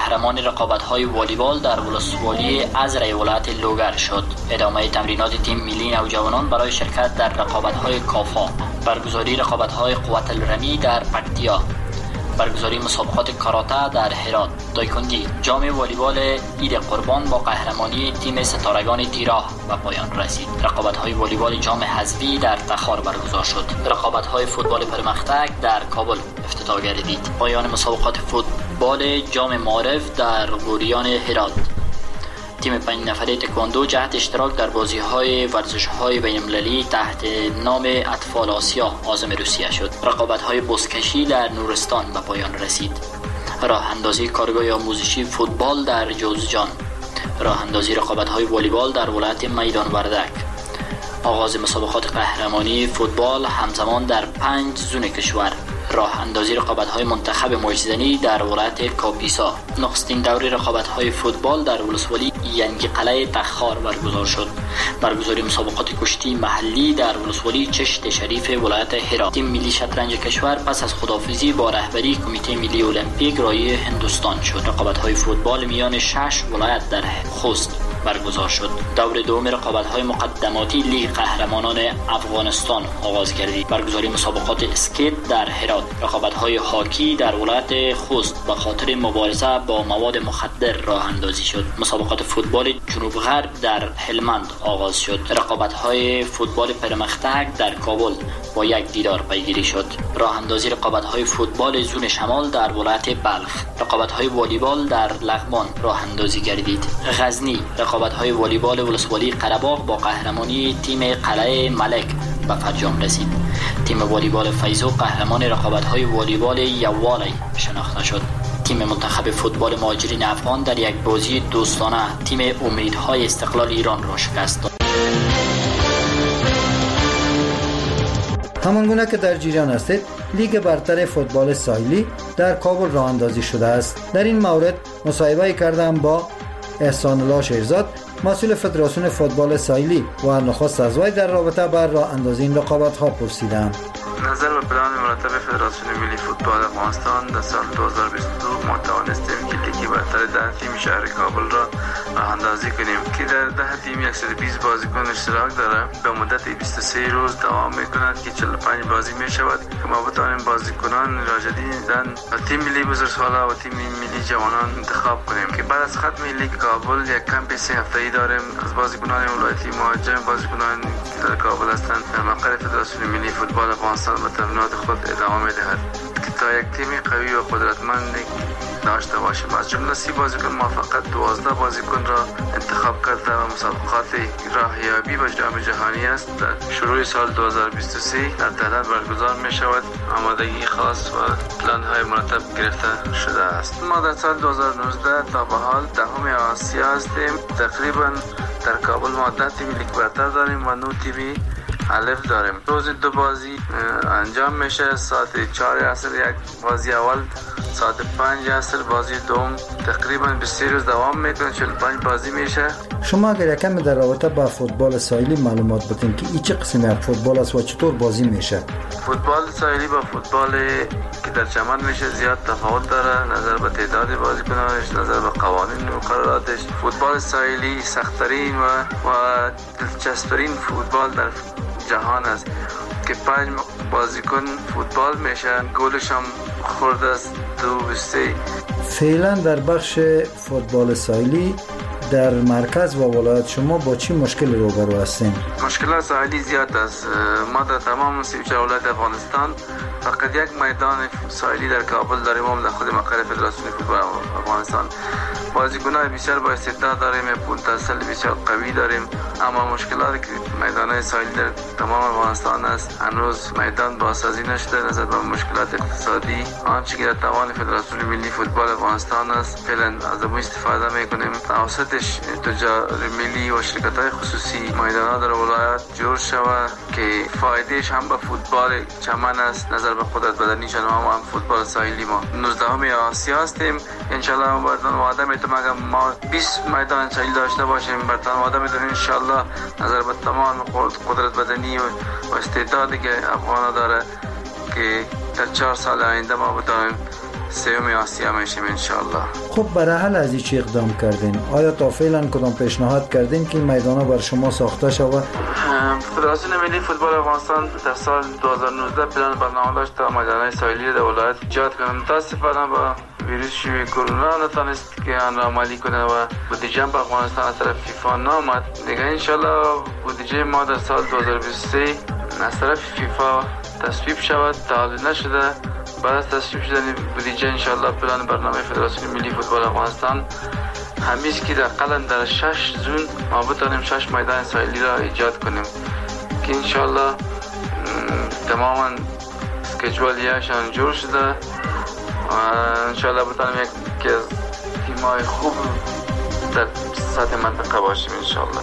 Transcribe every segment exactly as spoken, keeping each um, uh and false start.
قهرمان رقابت‌های والیبال در ولسوالی ازرع ولایت لوگر شد. ادامه تمرینات تیم ملی نوجوانان برای شرکت در رقابت‌های کافا، برگزاری رقابت‌های قوت الرمی در پکتیا، برگزاری مسابقات کاراته در هرات، دایکندی. جام والیبال عید قربان با قهرمانی تیم ستارگان تیراه به پایان رسید. رقابت‌های والیبال جام حذفی در تخار برگزار شد. رقابت‌های فوتبال پرمختگ در کابل افتتاح گردید. پایان مسابقات فوتبال جام معارف در غوریان هرات. تیم پنج نفره تکواندو جهت اشتراک در بازی‌های ورزش‌های بین‌المللی تحت نام اطفال آسیا عازم روسیه شد. رقابت‌های بزکشی در نورستان به پایان رسید. راه اندازی کارگاه آموزشی فوتبال در جوزجان. راه اندازی رقابت‌های والیبال در ولایت میدان وردک. آغاز مسابقات قهرمانی فوتبال همزمان در پنج زون کشور. راه اندازی رقابت‌های منتخب موج‌زنی در ولایت کاپیسا. نخستین دوره رقابت‌های فوتبال در ولسوالی ینگی قلعه تخار برگزار شد. برگزاری مسابقات کشتی محلی در ولسوالی چشت شریف ولایت هرات. تیم ملی شطرنج کشور پس از خداحافظی با رهبری کمیته ملی المپیک رای هندوستان شد. رقابت‌های فوتبال میان شش ولایت در خوست برگزار شد. دور دوم رقابت‌های مقدماتی لیگ قهرمانان افغانستان آغاز گردید. برگزاری مسابقات اسکیت در هرات. رقابت‌های هاکی در ولایت خوست به خاطر مبارزه با مواد مخدر راه اندازی شد. مسابقات فوتبال جنوب غرب در هلمند آغاز شد. رقابت‌های فوتبال پرمختگ در کابل با یک دیدار پیگیری شد. راه اندازی رقابت‌های فوتبال زون شمال در ولایت بلخ. رقابت‌های والیبال در لغمان راه اندازی گردید. غزنی رقابت‌های والیبال ولسوالی قره‌باغ با قهرمانی تیم قلعه ملک به فرجام رسید. تیم والیبال فیضو قهرمان رقابت‌های والیبال یوالی شناخته شد. تیم منتخب فوتبال مهاجرین افغان در یک بازی دوستانه تیم امیدهای استقلال ایران را شکست داد. همانگونه که در جریان هستید، لیگ برتر فوتبال ساحلی در کابل راه اندازی شده است. در این مورد مصاحبه کردم با احسان الله شیرزاد، مسئول فدراسیون فوتبال ساحلی و نخست از وی در رابطه بر راه اندازی این رقابت‌ها پرسیدم. نظر به پلان مرتب فدراسیون ملی فوتبال افغانستان در سال دو هزار و بیست و دو ما توانستیم که لیگ برتر ده تیم شهر کابل را راه اندازی کنیم که در ده تیم صد و بیست بازیکن اشتراک داره. به مدت بیست و سه روز دوام میکند که چهل و پنج بازی می شود که ما بتوانیم بازیکنان را جدیداً تیم ملی بزرگسالا و تیم ملی جوانان انتخاب کنیم که بعد از ختم لیگ کابل یک کمپ سه هفته‌ای داریم از بازیکنان ولایتی مهاجم، بازیکنان که در کابل هستند در مقر فدراسیون ملی فوتبال افغانستان به تمرینات خود ادامه می‌دهد که تا یک تیم قوی و قدرتمند داشته باشیم. از جمله سی بازیکن ما فقط دوازده بازیکن را انتخاب کرده و مسابقات راهیابی به جام جهانی است در شروع سال دو هزار و بیست و سه در تهران برگزار می شود. آمادگی خاص و پلان های مرتب گرفته شده است. ما در سال دو هزار و نوزده تا به حال دهم آسیا هستیم. تقریبا در کابل ما ده تیم لیگ برتر داریم و نه تیمی الف داریم. روز دو بازی انجام میشه. ساعت چهار عصر یک بازی اول، ساعت پنج عصر بازی دوم. تقریبا بیست روز دوام میکنه، چهل و پنج بازی میشه. شما اگر یکم در رابطه با فوتبال ساحلی معلومات بدین که این چه قسمی از فوتبال است و چطور بازی میشه؟ فوتبال ساحلی با فوتبال که در چمن میشه زیاد تفاوت داره، نظر به تعداد بازیکنانش، نظر به قوانین و مقرراتش. فوتبال ساحلی سخت‌ترین و و دلچسب‌ترین فوتبال در جهان است که پنج بازیکن فوتبال میشن. گلش هم خورده است دو بیسته. فعلا در بخش فوتبال ساحلی در مرکز و ولایت شما با چی مشکل روبرو هستین؟ مشکلات ساحلی زیاد است. ما در تمام سی و چهار ولایت افغانستان فقط یک میدان ساحلی در کابل داریم، هم در خود مقر فدراسیون فوتبال افغانستان. بازیکنان بسیار با استعداد داریم، پتانسیل بسیار قوی داریم، اما مشکلاتی که میدان‌های ساحلی در تمام افغانستان است، هنوز میدان بازسازی نشده. نظر به مشکلات اقتصادی، آنچه که در توان فدراسیون ملی فوتبال افغانستان است، فعلا از آن استفاده می‌کنیم. توسطش تجار ملی و شرکت‌های خصوصی میدان‌ها در ولایت جور شود که فایدهش هم به فوتبال چمن است. نظر به قدرت بدنیشان هم, هم فوتبال ساحلی ما نوزدهم آسیا هستیم. ان شاء الله برتان وعده میتونم اگر ما بیست میدان ساحلی داشته باشیم، برتان وعده میتونم ان شاء الله نظر به تمام قدرت بدنی و استعدادی که افغانا داره که در چهار سال آینده ما بتوانیم سوم آسیا میشیم انشالله. خب برای حل از این چی اقدام کردین؟ آیا تا فعلا کدام پیشنهاد کردین که میدانا بر شما ساخته شود؟ فدراسیون ملی فوتبال افغانستان در سال دو هزار و نوزده پلان برنامه داشت تا میدانهای ساحلی در ولایت ایجاد کنند. متاسفانه با ویروس شیوع کرونا نتونست که آن را عملی کنه و بودجه به افغانستان از طرف فیفا نامد. دیگه انشالله بودجه ما در سال دو هزار و بیست و سه از طرف فیفا تصویب شود. تا حال نشده. بعد از تصویب شدن بودجه انشالله پلان برنامه فدراسیون ملی فوتبال افغانستان همیست که در قلن در شش زون ما بتانیم شش میدان ساحلی را ایجاد کنیم که انشالله تماما اسکیجوالیاشان جور شده و انشالله بتانیم یک از تیمای خوب در سطح منطقه باشیم انشالله.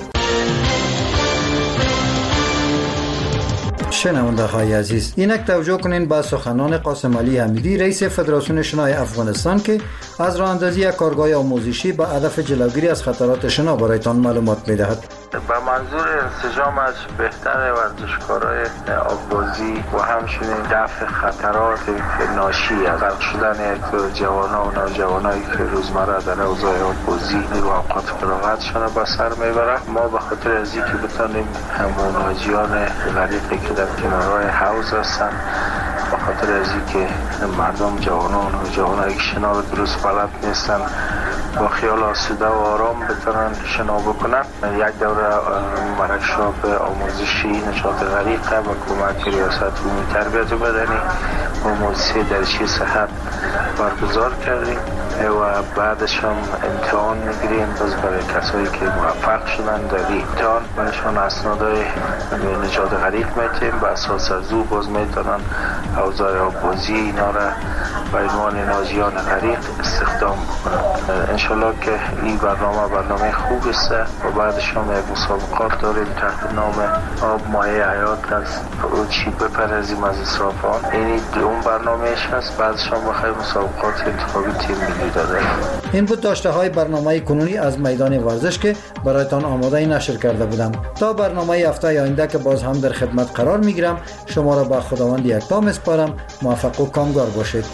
شنونده های عزیز، اینک توجه کنین به سخنان قاسم علی حمیدی رئیس فدراسیون شنای افغانستان که از راه اندازی کارگاه آموزشی به هدف جلوگیری از خطرات شنا برایتان معلومات میدهد. به منظور انسجام از بهتر ورزشکارای آببازی و همچنین دفع خطرات ناشی از غرق شدن جوانان و نوجوانایی که روزمره در حوزه آببازی و اوقات فراغتشان به سر میبرند، ما به خاطر از اینکه بتانیم همون حاجیان غریقی که در کنارهای حوض هستن، به خاطر از اینکه مردم جوانان و جوانایی که شنا رو درست بلد نیستن با خیال آسوده و آرام بتونن شنا بکنن، یک دوره ورکشاپ آموزشی نجات غریقه و کمک ریاست عمومی تربیت بدنی و موسسه درشی صحت برگزار کردیم و بعدش هم امتحان میگیریم. باز برای کسایی که موفق شدن در این امتحان برایشان اسنادهای نجات غریق میتیم، به اساس از او باز میتونن اوضاع آببازی اینا را به عنوان ناجیان غریق استخدام بکنن. انشالله که این برنامه برنامه خوب است و بعدش هم یک مسابقات داریم تحت نام آب مایه حیات از چی بپرزیم از اسرافان. این اون برنامهش هست. بعدش هم بخیر مسابقات انتخابی تیم ملی داده. این بود داشته های برنامه کنونی از میدان ورزش که برایتان آماده نشر کرده بودم. تا برنامه هفته آینده که باز هم در خدمت قرار میگیرم، شما را به خداوند یکتا میسپارم. موفق و کامگار باشید.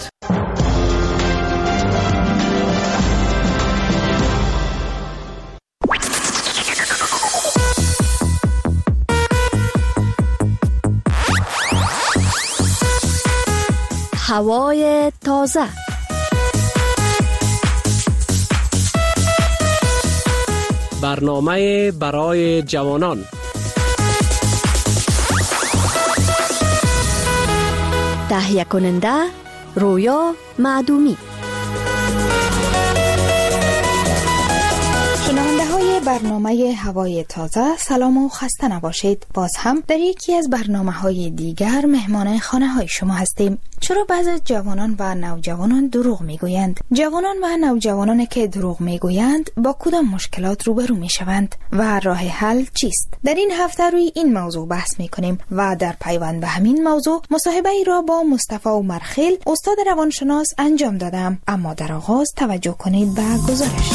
هوای تازه. برنامه برای جوانان. تهیه کننده رویا معدومی. شنونده های برنامه هوای تازه، سلام و خسته نباشید. باز هم در یکی از برنامه های دیگر مهمان خانه های شما هستیم. چرا بعضی جوانان و نوجوانان دروغ میگویند؟ جوانان و نوجوانانی که دروغ میگویند با کدام مشکلات روبرو میشوند و راه حل چیست؟ در این هفته روی این موضوع بحث میکنیم و در پیوند به همین موضوع مصاحبه ای را با مصطفی عمرخیل استاد روانشناس انجام دادم. اما در آغاز توجه کنید به گزارش.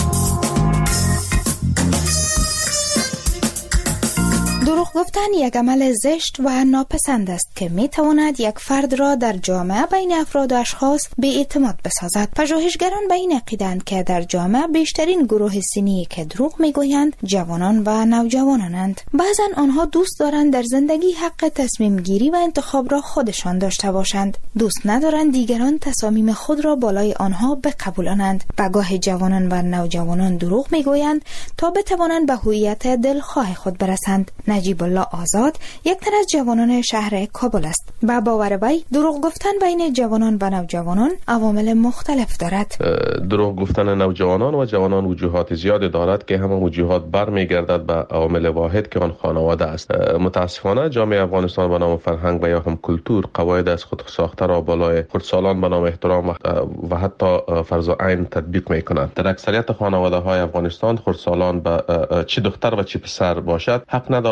دروغ گفتن یک عمل زشت و ناپسند است که می تواند یک فرد را در جامعه بین افراد و اشخاص بی اعتماد بسازد. پژوهشگران به این عقیده‌اند که در جامعه بیشترین گروه سنی که دروغ میگویند جوانان و نوجوانانند. بعضا آنها دوست دارند در زندگی حق تصمیم گیری و انتخاب را خودشان داشته باشند. دوست ندارند دیگران تصامیم خود را بالای آنها بقبولانند. و گاه جوانان و نوجوانان دروغ میگویند تا بتوانند به هویت دلخواه خود برسند. نجیب الله آزاد یک تن از جوانان شهر کابل است. با باور وی دروغ گفتن بین جوانان و نوجوانان عوامل مختلف دارد. دروغ گفتن نوجوانان و جوانان وجوهات زیاد دارد که همه وجوهات برمیگردد به عامل واحد که آن خانواده است. متاسفانه جامعه افغانستان به نام فرهنگ و یا هم کلتور قواعد از خود ساخته را بالای خردسالان به نام احترام و حتی فرض عین تطبیق میکنند. در اکثریت خانواده های افغانستان خردسالان به چه دختر و چه پسر باشد حق ندارد تا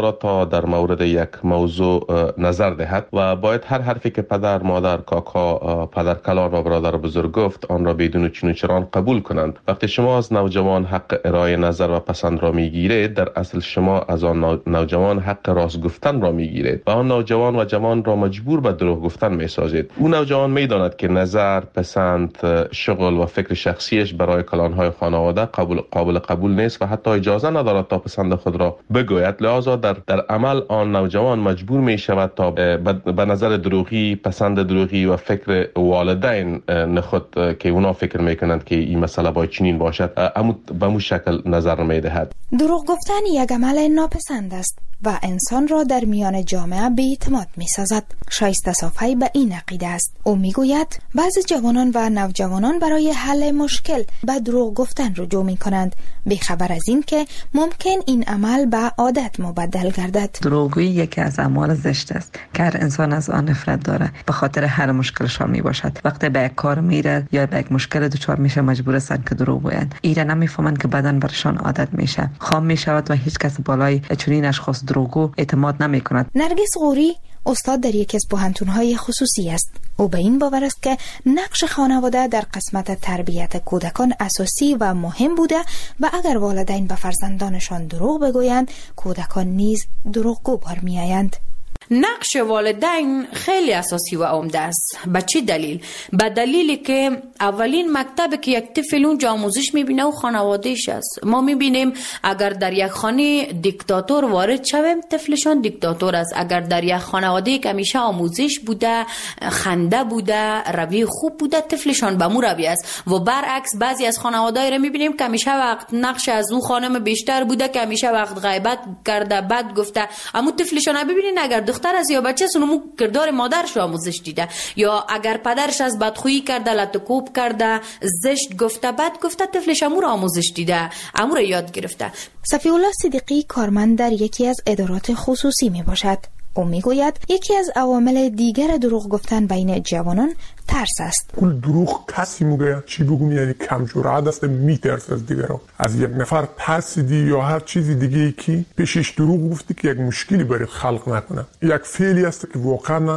تنها در مورد یک موضوع نظر دهد و باید هر حرفی که پدر، مادر، کاکا، پدر کلان و برادر بزرگ گفت آن را بدون چون و چران قبول کنند. وقتی شما از نوجوان حق ارائه نظر و پسند را میگیرید، در اصل شما از آن نوجوان حق راست گفتن را میگیرید و آن نوجوان و جوان را مجبور به دروغ گفتن میسازید. اون نوجوان میداند که نظر، پسند، شغل و فکر شخصیش برای کلانهای خانواده قابل قابل قبول نیست و حتی اجازه ندارد تا پسند خود را بگوید. لذا در در عمل آن نوجوان مجبور می شود تا به نظر دروغی، پسند دروغی و فکر والدین نخود که اونا فکر میکنند که این مسئله باید چنین باشد، اما به مو شکل نظر میدهد. دروغ گفتن یک عمل ناپسند است و انسان را در میان جامعه بی‌اعتماد می‌سازد. شایسته صافی به این عقیده است. او میگوید بعضی جوانان و نوجوانان برای حل مشکل به دروغ گفتن رجوع می‌کنند، بی‌خبر از این که ممکن این عمل به عادت مبدل گردد. دروغگویی یکی از اعمال زشت است که هر انسان از آن نفرت داره. به خاطر هر مشکلشان میباشد. وقتی به یک کار میره یا به یک مشکل دچار میشه، مجبور هستند که دروغ بگویند. ایرا نمیفهمند که بدن برشان عادت میشه، خام میشود و هیچ کس بالای چنین اشخاص دروغگو اعتماد نمی کند. نرگس غوری استاد در یکی از پوهنتون‌های خصوصی است. او به این باور است که نقش خانواده در قسمت تربیت کودکان اساسی و مهم بوده و اگر والدین به فرزندانشان دروغ بگویند، کودکان نیز دروغگو بار میآیند. نقش والدین خیلی اساسی و عمده است. به چه دلیل؟ به دلیلی که اولین مکتبی که یک طفل اونجا آموزش میبینه و خانوادهش است. ما میبینیم اگر در یک خانه دیکتاتور وارد شویم، طفلشان دیکتاتور است. اگر در یک خانواده که همیشه آموزش بوده، خنده بوده، روی خوب بوده، طفلشان به مو روی است. و برعکس بعضی از خانواده‌ای را میبینیم که همیشه وقت نقش از اون خانم بیشتر بوده، که همیشه وقت غیبت کرده، بد گفته. اما طفلشان ببینین اگر دختر از یا بچه سونمو کردار مادرش آموزش دیده، یا اگر پدرش از بدخویی کرده، لطکوب کرده، زشت گفته، بد گفته، طفلش امور آموزش دیده، امور یاد گرفته. صفی الله صدیقی کارمند در یکی از ادارات خصوصی می باشد. او می گوید یکی از عوامل دیگر دروغ گفتن بین جوانان ترس است. کل دروغ کسی میگه چی بگم، یعنی کم جرأت است، میترسه از دیگران. از یک نفر ترسیدی یا هر چیزی دیگه که پیشش دروغ گفتی که یک مشکلی برای خلق نکنه. یک فعلی است که واقعا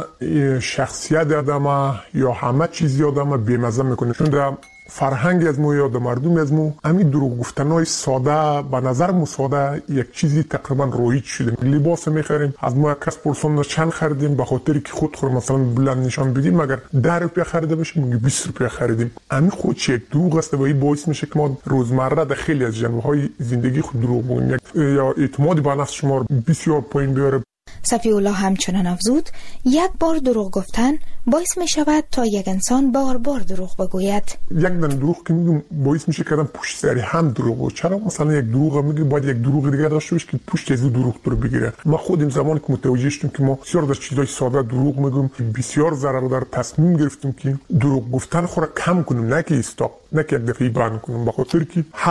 شخصیت آدم یا همه چیزی آدم بی‌مزه میکنه. چون در فرهنگ از مو یا در مردم از مو همین دروغ گفتنای ساده به نظر مو ساده یک چیزی تقریبا رایج شده. لباس میخریم، از ما کس پرسون چند خریدیم، به خاطر که خود خور مثلا بلند نشان بدیم، مگر ده روپیه خریده باشیم میگه بیست روپیه خریدیم. همین خودش یک دروغ است و این باعث میشه که ما روزمره در خیلی از جنبه‌های زندگی خود دروغ بگیم یا اعتماد به نفس شما بسیار پایین بیاره. صفی الله همچنان افزود یک بار دروغ گفتن باعث می شود تا یک انسان بار بار دروغ بگوید. یک دن دروغ که میگم باعث میشه که آدم پشت سری هم دروغ بگه. چرا مثلا یک دروغ میگه باید یک دروغ دیگه داشته باشه که پشت از دروغ رو بگیره. ما خودم زمانی که متوجه شدیم که ما بسیار از چیزای ساده دروغ میگیم، بسیار ضرر داره، تصمیم گرفتیم که دروغ گفتن خود کم کنیم، نه که استاپ، نه که یک دفعه بند کنیم، بخاطر که